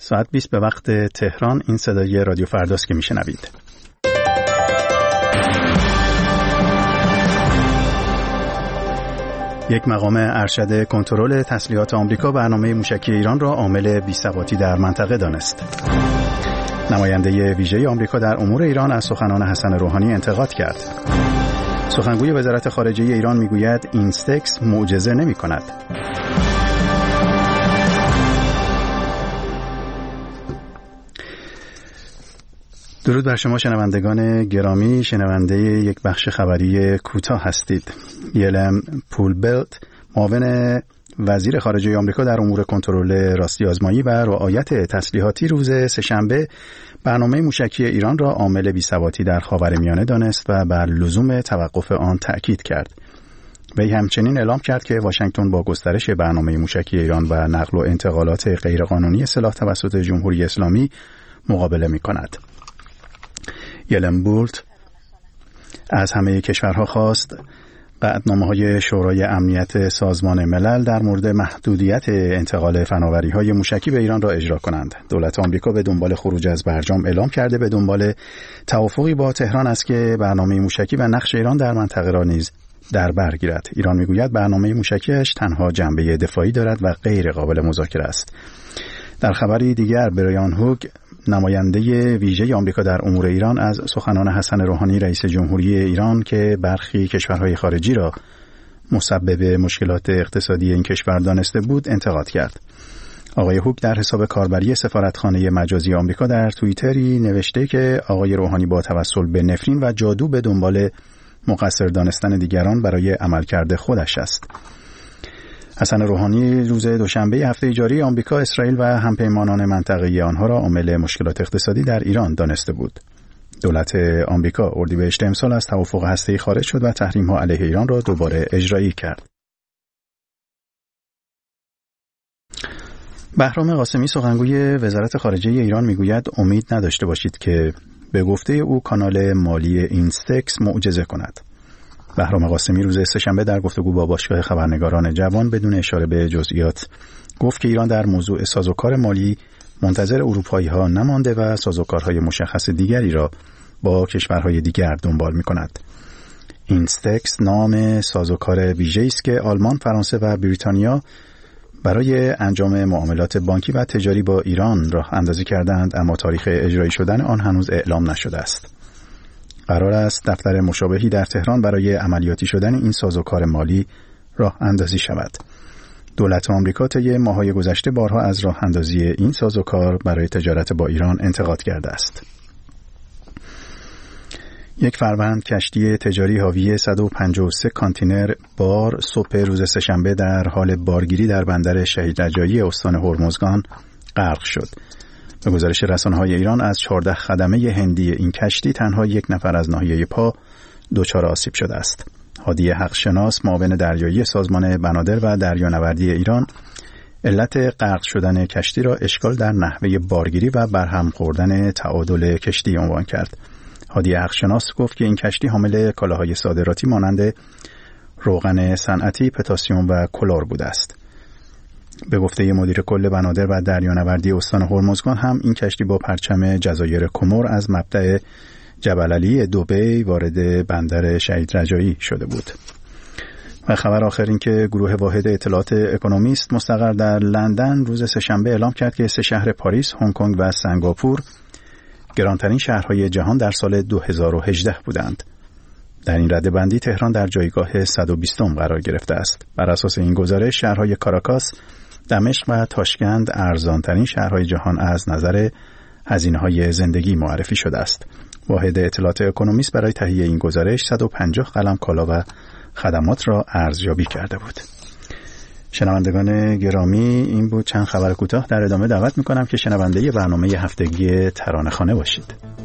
ساعت 20 به وقت تهران. این صدای رادیو فرداست که میشنوید. یک مقام ارشد کنترل تسلیحات آمریکا برنامه موشکی ایران را عامل بی‌ثباتی در منطقه دانست. نماینده ویژه آمریکا در امور ایران از سخنان حسن روحانی انتقاد کرد. سخنگوی وزارت خارجه ایران میگوید اینستکس معجزه نمی‌کند. درود بر شما شنوندگان گرامی، شنونده یک بخش خبری کوتاه هستید. یلن پولبلت، معاون وزیر خارجه آمریکا در امور کنترل راستی آزمایی و رعایت تسلیحاتی، روز سه‌شنبه برنامه موشکی ایران را عامل بی‌ثباتی در خاورمیانه دانست و بر لزوم توقف آن تأکید کرد. وی همچنین اعلام کرد که واشنگتن با گسترش برنامه موشکی ایران و نقل و انتقالات غیرقانونی سلاح توسط جمهوری اسلامی مقابله می‌کند. یلن بولت از همه کشورها خواست قطعنامه‌های شورای امنیت سازمان ملل در مورد محدودیت انتقال فناوری‌های موشکی به ایران را اجرا کنند. دولت آمریکا به دنبال خروج از برجام اعلام کرده به دنبال توافقی با تهران است که برنامه موشکی و نقش ایران در منطقه را نیز در بر گیرد. ایران میگوید برنامه موشکیش تنها جنبه دفاعی دارد و غیر قابل مذاکره است. در خبری دیگر، برایان هوگ، نماینده ویژه آمریکا در امور ایران، از سخنان حسن روحانی رئیس جمهوری ایران که برخی کشورهای خارجی را مسبب مشکلات اقتصادی این کشور دانسته بود انتقاد کرد. آقای هوگ در حساب کاربری سفارتخانه مجازی آمریکا در توییتری نوشته که آقای روحانی با توسل به نفرین و جادو به دنبال مقصر دانستن دیگران برای عملکرد خودش است. حسن روحانی روز دوشنبه هفته جاری آمریکا، اسرائیل و همپیمانان منطقه‌ای آنها را عامل مشکلات اقتصادی در ایران دانسته بود. دولت آمریکا اردیبهشت امسال از توافق هسته‌ای خارج شد و تحریم‌ها علیه ایران را دوباره اجرایی کرد. بهرام قاسمی، سخنگوی وزارت خارجه ایران، میگوید امید نداشته باشید که به گفته او کانال مالی اینستکس معجزه کند. بهرام قاسمی روز سه‌شنبه در گفتگو با باشگاه خبرنگاران جوان بدون اشاره به جزئیات گفت که ایران در موضوع سازوکار مالی منتظر اروپایی‌ها نمانده و سازوکارهای مشخص دیگری را با کشورهای دیگر دنبال می‌کند. اینستکس نام سازوکار ویژه‌ای است که آلمان، فرانسه و بریتانیا برای انجام معاملات بانکی و تجاری با ایران راه اندازی کردند، اما تاریخ اجرایی شدن آن هنوز اعلام نشده است. قرار است دفتر مشابهی در تهران برای عملیاتی شدن این سازوکار مالی راه اندازی شود. دولت آمریکا طی ماه‌های گذشته بارها از راه اندازی این سازوکار برای تجارت با ایران انتقاد کرده است. یک فروند کشتی تجاری حاوی 153 کانتینر بار صبح روز سه‌شنبه در حال بارگیری در بندر شهید رجایی استان هرمزگان غرق شد. به گزارش رسانه‌های ایران، از 14 خدمه هندی این کشتی تنها یک نفر از ناحیه پا دچار آسیب شده است. هادی حقشناس، معاون دریایی سازمان بنادر و دریانوردی ایران، علت غرق شدن کشتی را اشکال در نحوه بارگیری و برهم خوردن تعادل کشتی عنوان کرد. هادی حقشناس گفت که این کشتی حامل کالاهای صادراتی مانند روغن صنعتی، پتاسیم و کلور بوده است. به گفته مدیر کل بنادر و دریانوردی استان هرمزگان هم این کشتی با پرچم جزایر کمور از مبدأ جبل علی دبی وارد بندر شهید رجایی شده بود. و خبر آخر این که گروه واحد اطلاعات اکونومیست مستقر در لندن روز سه‌شنبه اعلام کرد که 3 شهر پاریس، هنگ کنگ و سنگاپور گرانترین شهرهای جهان در سال 2018 بودند. در این رده‌بندی تهران در جایگاه 120م قرار گرفته است. بر اساس این گزارش شهرهای کاراکاس، دمشق و تاشکند ارزانترین شهرهای جهان از نظر هزینه‌های زندگی معرفی شده است. واحد اطلاعات اکونومیست برای تهیه این گزارش 150 قلم کالا و خدمات را ارزیابی کرده بود. شنوندگان گرامی، این بود چند خبر کوتاه. در ادامه دعوت می‌کنم که شنونده برنامه هفتگی ترانه‌خوانه باشید.